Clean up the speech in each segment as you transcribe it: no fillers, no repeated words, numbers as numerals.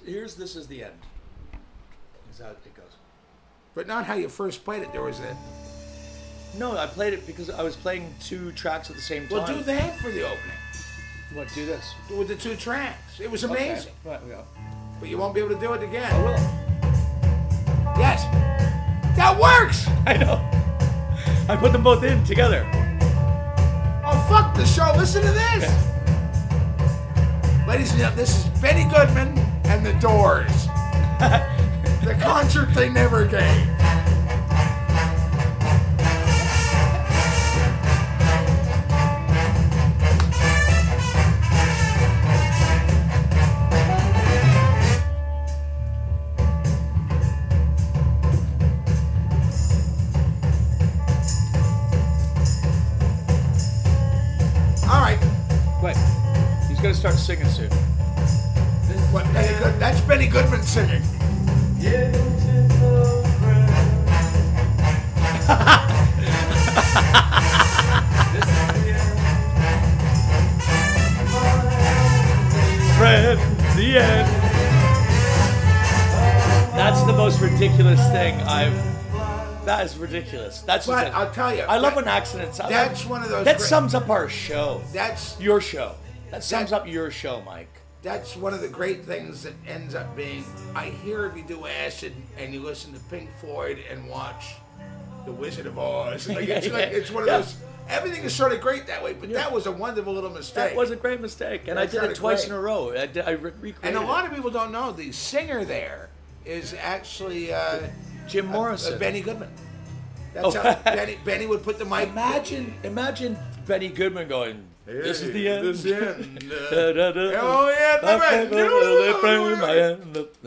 this is the end. Is how it goes. But not how you first played it. There was a... No, I played it because I was playing 2 tracks at the same time. Well, do that for the opening. What? Do this with the 2 tracks. It was amazing. Okay. Right, we go. But you won't be able to do it again. I will. Yes. That works. I know. I put them both in together. Oh, fuck the show. Listen to this. Ladies and gentlemen, this is Benny Goodman and the Doors. The concert they never gave. All right. Wait. He's going to start singing soon. What, Benny Good? That's Benny Goodman singing. Friend, the end. That's the most ridiculous thing That is ridiculous. That's But I'll tell you, I love when accidents. That's one of those. That great- sums up our show. That's Your show. That sums up your show, Mike. That's one of the great things that ends up being. I hear if you do acid and you listen to Pink Floyd and watch The Wizard of Oz. Like, it's one of those. Everything is sort of great that way, but that was a wonderful little mistake. That was a great mistake, and That's I did it twice great. in a row. I recreated And a it. lot of people don't know the singer there is actually Jim Morrison. Benny Goodman. That's how Benny would put the mic. Imagine Benny Goodman going, "This is the end. This is the end. Da, da, da. Oh yeah,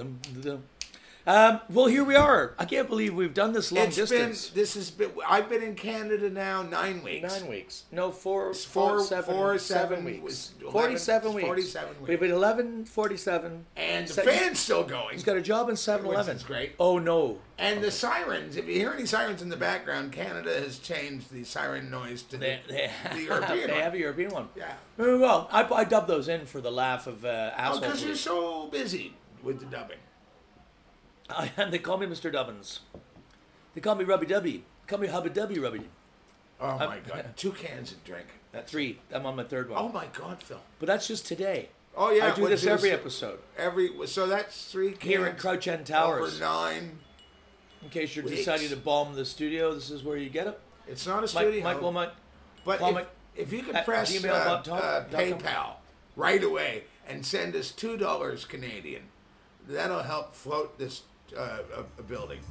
well, here we are. I can't believe we've done this long distance. I've been in Canada now 9 weeks. 9 weeks. No, four, seven weeks. 11, 47 weeks. 47 weeks. We've been 11, 47. And the fan's still going. He's got a job in 7-Eleven. Which is great. Oh, no. And the sirens, if you hear any sirens in the background, Canada has changed the siren noise to the European They one. have a European one. Yeah. Well, I dubbed those in for the laugh of assholes. Because you're so busy with the dubbing. And they call me Mr. Dubbins. They call me Rubby Dubby. They call me Hubby Dubby Rubby. Oh, my God. 2 cans of drink. 3. I'm on my 3rd one. Oh, my God, Phil. But that's just today. Oh, yeah. I do this every episode. So that's 3 cans. Here at Crouch End Towers. Over 9. In case you're weeks. deciding to bomb the studio, this is where you get it. It's not a studio. Mike Wilmot. But if you could press PayPal right away and send us $2 Canadian, that'll help float this building.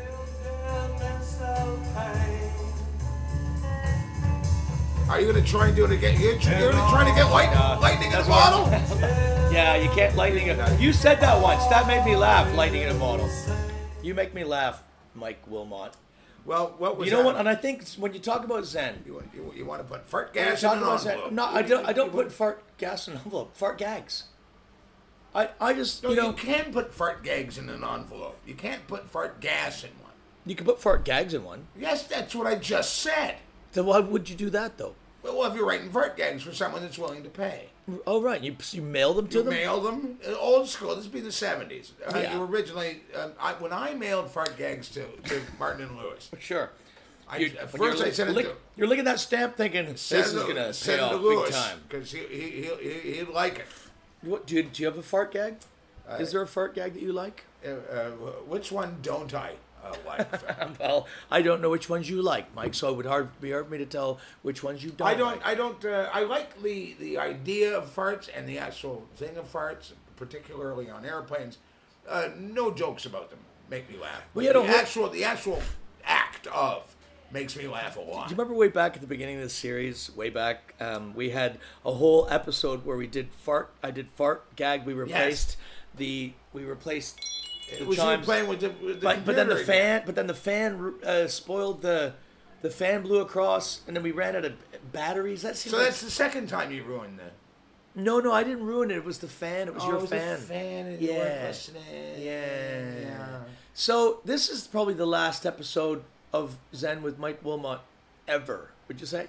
Are you going to try and do it again? You're trying to get lightning in a bottle? Yeah, you can't lightning it. You said that once. That made me laugh, lightning in a bottle. You make me laugh, Mike Wilmot. Well, what was you know what? And I think when you talk about Zen, you want to put fart gas in an envelope. No, I don't put fart gas in an envelope. Fart gags. I just you can put fart gags in an envelope. You can't put fart gas in one. You can put fart gags in one. Yes, that's what I just said. Then why would you do that though? Well, if you're writing fart gags for someone that's willing to pay. Oh, right. You mail them to them? You mail them. Old school. This would be the 70s. Yeah. You originally, when I mailed fart gags to Martin and Lewis. Sure. First I sent it to... You're looking at that stamp thinking, this is going to pay off big time. Because he'd like it. What, do you have a fart gag? Is there a fart gag that you like? Which one don't I like? Well, I don't know which ones you like, Mike, so it would be hard for me to tell which ones you don't like. I like the idea of farts and the actual thing of farts, particularly on airplanes. No jokes about them make me laugh. But the actual act of makes me laugh a lot. Do you remember way back at the beginning of the series, way back, we had a whole episode where we did fart. I did fart gag. We replaced the It was you playing with the but then the fan spoiled the fan blew across, and then we ran out of batteries. That's the second time you ruined that. No, I didn't ruin it. It was the fan. It was your fan. The fan and you weren't listening. Yeah. So this is probably the last episode of Zen with Mike Wilmot ever. Would you say?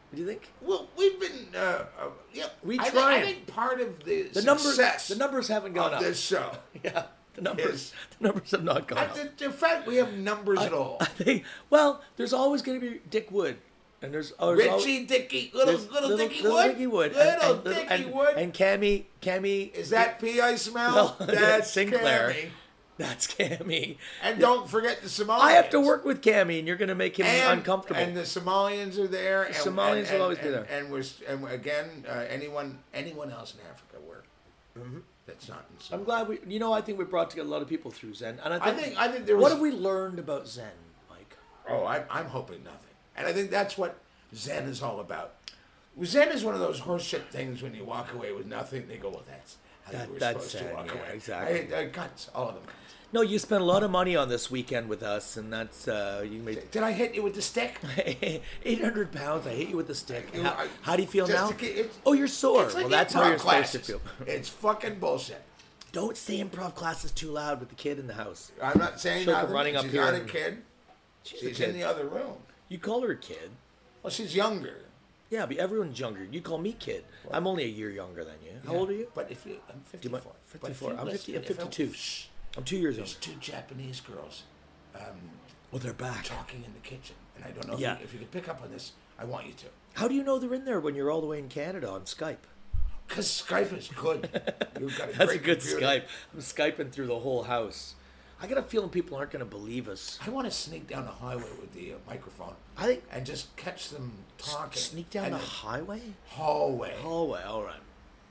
do you think? Well, we've been, yeah. We I trying. think part of the The numbers haven't gone of up. this show. Yeah, the numbers have not gone up. The fact we have numbers at all. I think. Well, there's always going to be Dick Wood, and there's Richie, Dicky, little Dicky Wood, Dicky Wood, little Dicky Wood, and Cammy. Is that pee I smell? Well, That's Sinclair. Cammy. That's Cammy. And don't forget the Somalians. I have to work with Cammy, and you're going to make him uncomfortable. And the Somalians are there. The Somalians will always be there. And again, anyone else in Africa that's not in Somalia. I'm glad we. I think we brought together a lot of people through Zen, and I think there was. What have we learned about Zen, Mike? Oh, I'm hoping nothing, and I think that's what Zen is all about. Zen is one of those horseshit things when you walk away with nothing. They go, well, that's how you were supposed to walk away. Exactly. Cuts, all of them. No, you spent a lot of money on this weekend with us, and that's you made. Did I hit you with the stick? 800 pounds. I hit you with the stick. How do you feel Just now? Oh, you're sore. Like well, that's how you're classes. supposed to feel. It's fucking bullshit. Don't say improv classes too loud with the kid in the house. I'm not saying She'll nothing. come running up She's here not a and- kid. She's She's a kid. in the other room. You call her a kid. Well, she's younger. Yeah, but everyone's younger. You call me kid. I'm only a year younger than you. How old are you? But if you, I'm 54. 54. I'm 50. I'm If 52. Shh. I'm 2 years There's old. 2 Japanese girls Well, they're back. talking in the kitchen, and I don't know Yeah. if you could pick up on this. I want you to. How do you know they're in there when you're all the way in Canada on Skype? Because Skype is good. You've got a That's a great good computer. Skype. I'm Skyping through the whole house. I got a feeling people aren't going to believe us. I want to sneak down the highway with the microphone I think and just catch them talking. sneak down And the highway. hallway. Hallway. All right.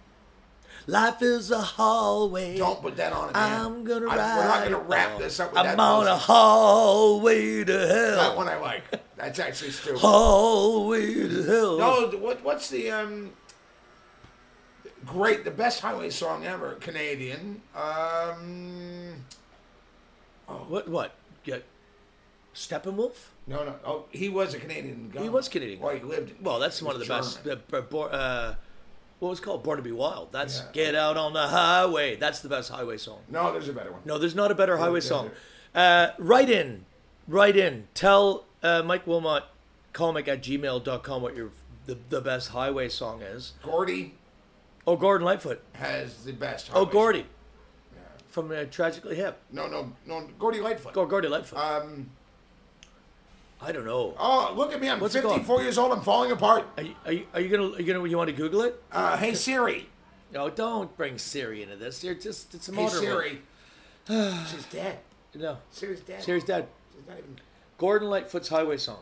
Life is a hallway. Don't put that on again. I'm gonna We're ride. not going to wrap this up with that. I'm on a bullshit. hallway to hell. That one I like. That's actually stupid. Hallway to hell. No, what's the the best highway song ever, Canadian. What? Yeah. Steppenwolf? No. Oh, he was a Canadian guy. He was Canadian. Well, he lived. Well, that's one of the best. What was it called? Born to be Wild. That's Get Out on the Highway. That's the best highway song. No, there's a better one. No, there's not a better highway song. Write in. Tell Mike Wilmot comic@gmail.com what the best highway song is. Gordy Oh, Gordon Lightfoot. has the best. Oh, highway Gordy. song. From Tragically Hip. No, Gordy Lightfoot. Gordy Lightfoot. I don't know. Oh, look at me! I'm What's it called? 54 years old. I'm falling apart. Are you gonna you want to Google it? Hey Siri. No, don't bring Siri into this. It's a Hey modern Siri. She's dead. one. No, Siri's dead. Siri's dead. She's not even. Gordon Lightfoot's highway song.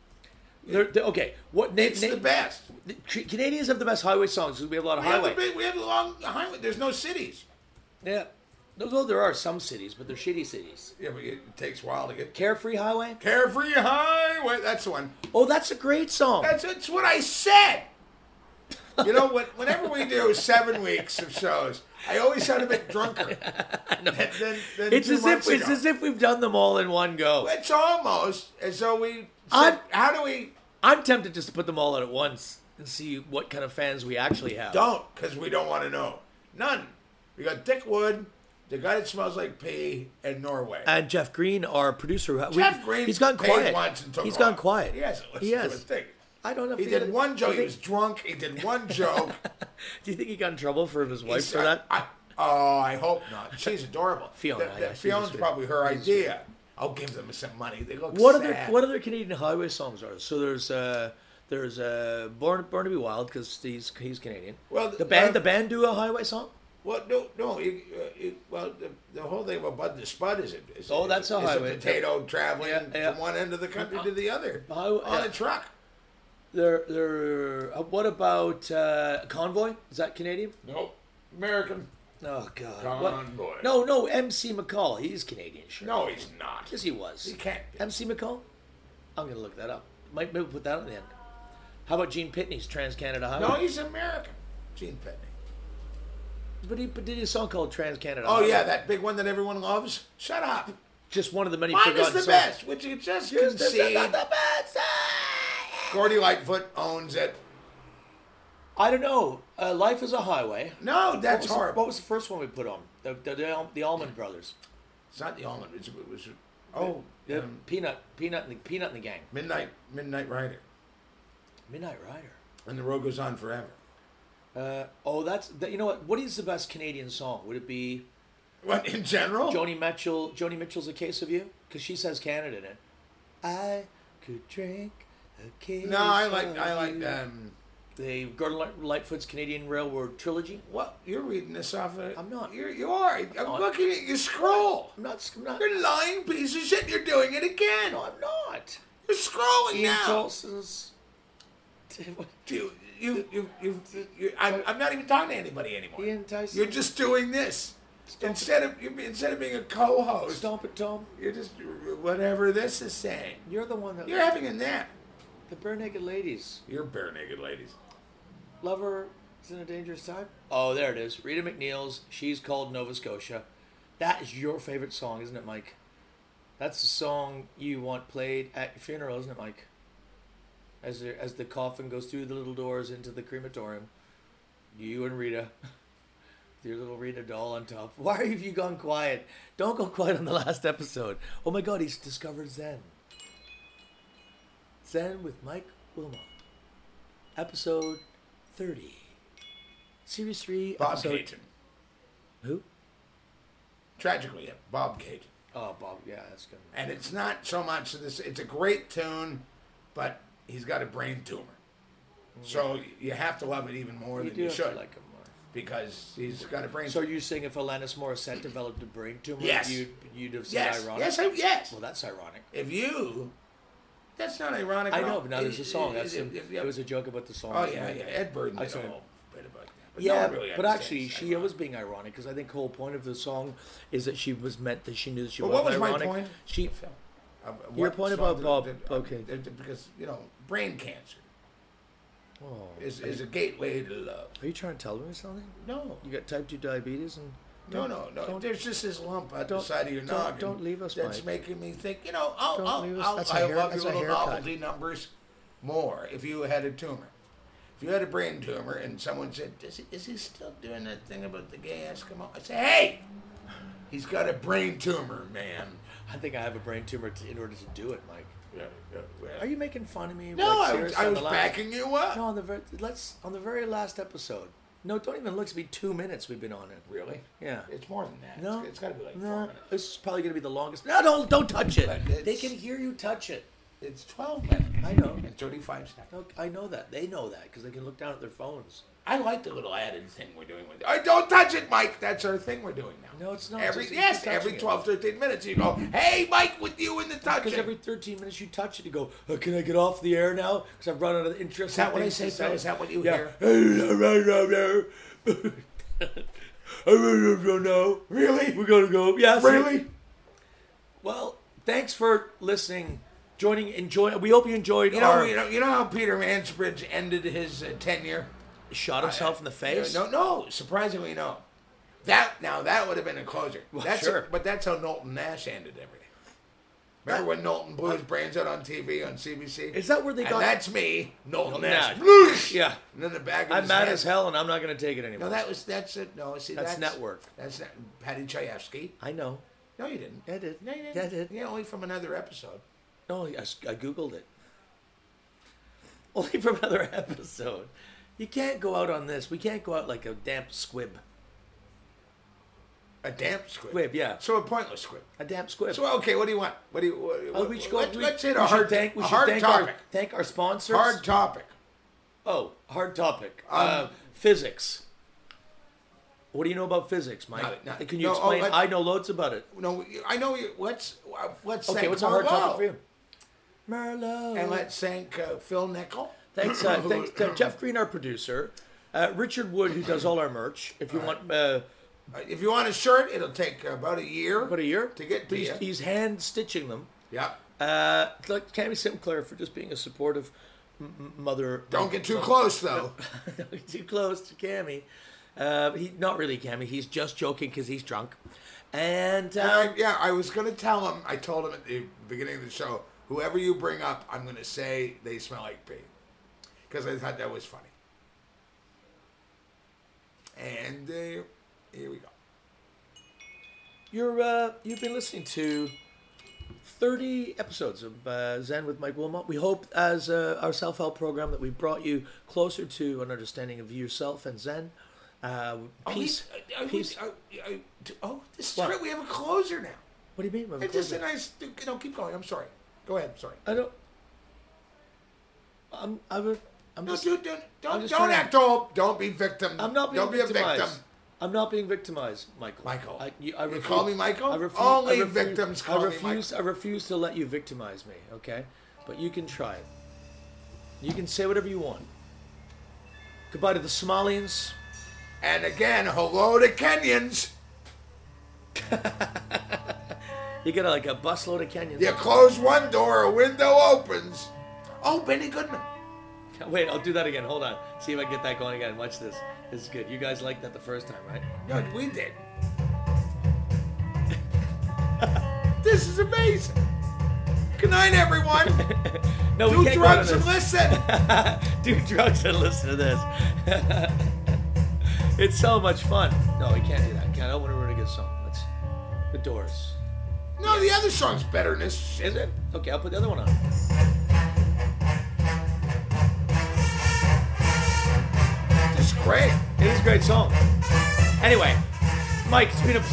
Okay, what It's the best. Canadians have the best highway songs because we have a lot of We have, highway. we have a long highway. There's no cities. Yeah, though there are some cities, but they're shitty cities. Yeah, but it takes a while to get. Carefree Highway. Carefree Highway. That's the one. Oh, that's a great song. That's what I said. You know, whenever we do 7 weeks of shows, I always sound a bit drunker. than It's 2 as months if ago. we've done them all in one go. It's almost as though we. I'm- How do we? I'm tempted just to put them all out at once and see what kind of fans we actually have. Don't, because we don't want to know. None. We got Dick Wood, the guy that smells like pee, and Norway. And Jeff Green, our producer, Jeff Green he's gone paid quiet. once and took He's off. gone quiet. He hasn't listened He to has. his thing. I don't know. If He did one joke. Do He you was think- drunk. He did one joke. Do you think he got in trouble for his wife for that? I hope not. She's adorable. Fiona, yeah, she's Fiona's sweet. probably her idea. I'll give them some money. They look What sad. other Canadian highway songs are there? So there's Born to be Wild because he's Canadian. Well, the band do a highway song. Well, no. Well, the whole thing about Bud the Spud is That's a highway. potato traveling Yeah. from one end of the country to the other Highway- on yeah. a truck. What about Convoy? Is that Canadian? Nope, American. Oh God. Convoy. No. MC McCall. He's Canadian, sure. No, he's not. Yes, he was. He can't be. MC McCall. I'm gonna look that up. Maybe put that on the end. How about Gene Pitney's Trans Canada Highway? No, he's American. Gene Pitney. But he did a song called Trans Canada. Oh Highway. yeah, that big one that everyone loves. Shut up. Just one of the many Mine is forgotten the songs. best. Would you just concede? the best. Gordy Lightfoot owns it. I don't know. Life is a Highway. No, that's horrible. What was the first one we put on? The Allman Brothers. It's not the almond. It was Peanut and the Gang. Midnight Rider. Midnight Rider. And the road goes on forever. You know what is the best Canadian song? Would it be What, in general? Joni Mitchell's A Case of You? Because she says Canada in it. I could drink a case No, I of like you. The Gordon Lightfoot's Canadian Railroad Trilogy. What, you're reading this off of... I'm not. You are. I'm looking at your scroll. I'm not. You're a lying piece of shit. You're doing it again. No, I'm not. You're scrolling Ian now. Tolson's... I'm not even talking to anybody anymore. Ian Tyson. You're just doing this. Instead of being a co-host, Stomp it, Tom. you're just whatever this is saying. You're the one that... You're having a nap. The Bare Naked Ladies. You're bare naked ladies. Lover is in a dangerous time. Oh, there it is. Rita McNeil's She's Called Nova Scotia. That is your favorite song, isn't it, Mike? That's the song you want played at your funeral, isn't it, Mike? As the coffin goes through the little doors into the crematorium, you and Rita, with your little Rita doll on top. Why have you gone quiet? Don't go quiet on the last episode. Oh my God, he's discovered Zen. Zen with Mike Wilmot. Episode 30. Series 3. Bob episode... Cajun. Who? Tragically, yeah, Bob Cajun. Oh, Bob. Yeah, that's good. And it's not so much this. It's a great tune, but he's got a brain tumor. So you have to love it even more than you have should. to like him more. Because he's got a brain So tumor. are you saying if Alanis Morissette developed a brain tumor, Yes. you'd have said Yes. ironic? Yes. Well, that's ironic. If you... That's not ironic I at know, all. but now there's a song. It yeah. was a joke about the song. Oh, yeah. Ed Burden I did a saw whole bit about that. But Yeah, no one really but actually, understands she ironic. was being ironic because I think the whole point of the song is that she was meant that she knew that she Well, wasn't what was my ironic. point? She, What Your point song about did- Bob- did- okay. Because, brain cancer oh, is a gateway to love. are you trying to tell me something? No. You got type 2 diabetes and No. don't- There's just this lump at the don't- save of your don't- noggin. don't leave us, That's Mike. making me think, Don't leave us. That's a I hair- love that's your a little haircut. novelty numbers more if you had a tumor. If you had a brain tumor and someone said, is he still doing that thing about the gay Eskimo? I say, hey, he's got a brain tumor, man. I think I have a brain tumor in order to do it, Mike. Yeah. Are you making fun of me? No, like, I seriously, on was the last- backing you up. No, on the very last episode. No, don't even look. It's been 2 minutes we've been on it. Really? Yeah. It's more than that. No, It's got to be like 4 no. minutes. This is probably going to be the longest. No, don't touch it. But it's- They can hear you touch it. It's 12 minutes. I know. And 35 seconds. No, I know that. They know that because they can look down at their phones. I like the little added thing we're doing with it. I don't touch it, Mike. That's our thing we're doing now. No, it's not. Every Just you keep every touching it. 12, 13 minutes you go, hey, Mike, with you in the touching. Because every 13 minutes you touch it, you go, can I get off the air now? Because I've run out of interest. Is that what I say, Phil? Is that what you hear? No. Really? We're going to go. Yes. Really? Well, thanks for listening. We hope you enjoyed You know, our... you know how Peter Mansbridge ended his tenure? Shot himself in the face? No, surprisingly no. That would have been a closer. Well, That's sure. but that's how Knowlton Nash ended everything. Remember when Knowlton blew his brains out on TV on CBC? Is that where they got... And that's me, Knowlton Nash. Nash. Bloosh! Yeah. And then the back of I'm his mad head. as hell, and I'm not going to take it anymore. No, that's it. No, see, That's network. That's not, Patty Chayefsky. I know. No, you didn't. I did. No, you didn't. Yeah, I did. Yeah, only from another episode. No, I Googled it. Only from another episode. You can't go out on this. We can't go out like a damp squib. A damp squib. Squib, yeah. So a pointless squib. A damp squib. So okay, what do you want? What do you? We should go- let's hit we a should hard, thank- we a should hard thank topic. Thank our sponsors. Hard topic. Oh, hard topic. Physics. What do you know about physics, Mike? Nothing. Can you No, explain? let- I know loads about it. No, I know you. Let's Okay, thank what's a hard Merlot. topic for you? Merlot. And let's thank Phil Nickel. Thanks to Jeff Green, our producer. Richard Wood, who does all our merch. If you want... If you want a shirt, it'll take about a year. about a year to get to you. He's hand stitching them. Yeah. Like Cammy Sinclair for just being a supportive mother. Don't get too close though. Too close to Cammy. He not really Cammy. He's just joking because he's drunk. And I was gonna tell him. I told him at the beginning of the show, whoever you bring up, I'm gonna say they smell like pee, because I thought that was funny. And here we go. you've been listening to 30 episodes of Zen with Mike Wilmot. We hope, as our self-help program, that we brought you closer to an understanding of yourself and Zen. Peace. This is great. We have a closer now. What do you mean? It's just a nice. Keep going. I'm sorry. Go ahead. I'm sorry. I don't. Don't act all. Don't be victim. I'm not being Don't victimized. be a victim. I'm not being victimized, Michael. Michael. You call me Michael? Only victims call me Michael. I refuse to let you victimize me, okay? But you can try it. You can say whatever you want. Goodbye to the Somalians. And again, hello to Kenyans. You get like a busload of Kenyans. You close one door, a window opens. Oh, Benny Goodman. Wait, I'll do that again. Hold on. See if I can get that going again. Watch this. This is good. You guys liked that the first time, right? No, we did. This is amazing. Good night, everyone. No, do we can't drugs go and listen. Do drugs and listen to this. It's so much fun. No, we can't do that. I don't want to ruin a good song. That's The Doors. No, the other song's better than this. Is it? Okay, I'll put the other one on. It's great. It is a great song. Anyway, Mike, it's been a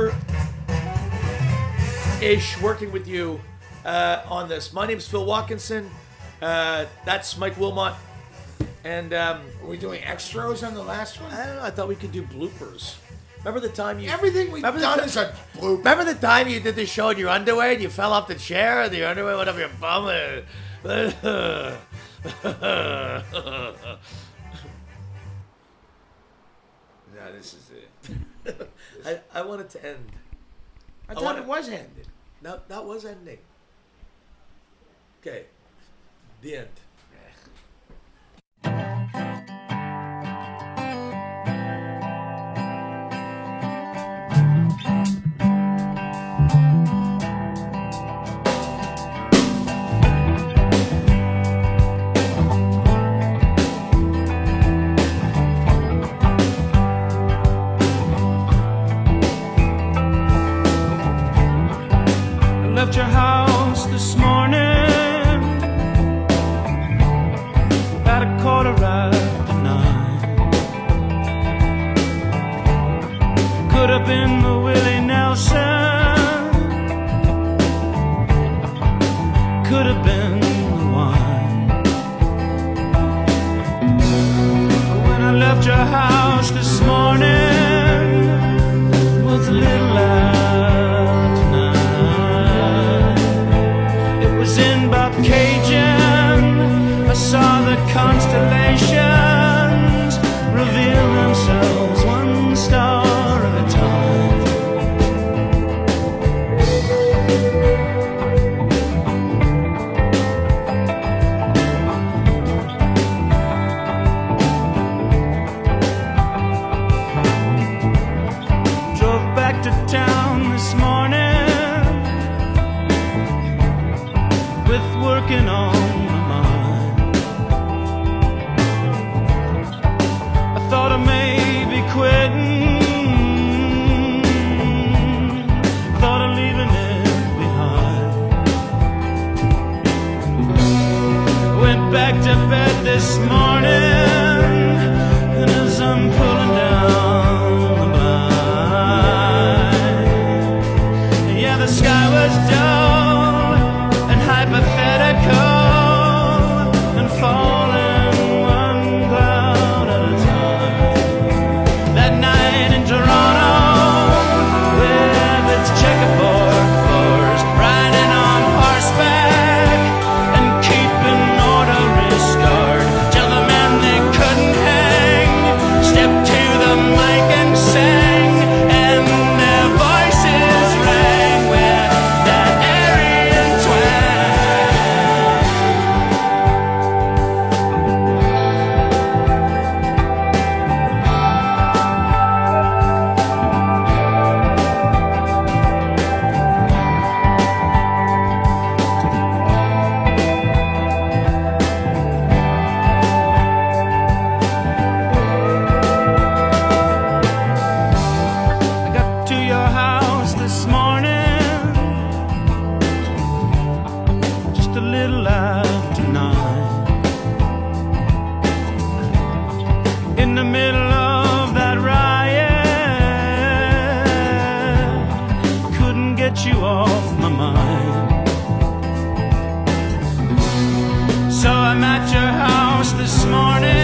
pleasure-ish working with you on this. My name's Phil Watkinson. That's Mike Wilmot. And are we doing extras on the last one? I don't know. I thought we could do bloopers. Remember the time you... Everything we've done is a blooper. Remember the time you did the show in your underwear and you fell off the chair and your underwear went up your bum? No, this is it. I want it to end. I thought it was ended. No, that was ending. Okay. The end. Left your house this morning at 9:15. Could have been the Willie Nelson, could have been the wine. When I left your house this morning with a little in Cajun, I saw the constellations reveal themselves one star at a time. Drove back to town this morning with working on my mind. I thought I may be quitting, thought of leaving it behind. Went back to bed this morning, and as I'm pulling down the blind, yeah, the sky was dull and hypothetical and falling one cloud at a time. That night in Toronto, with its checkerboard floors, riding on horseback and keeping motorists guard till the men they couldn't hang stepped to the mic and sang, and their voices rang with that get you off my mind. So I'm at your house this morning,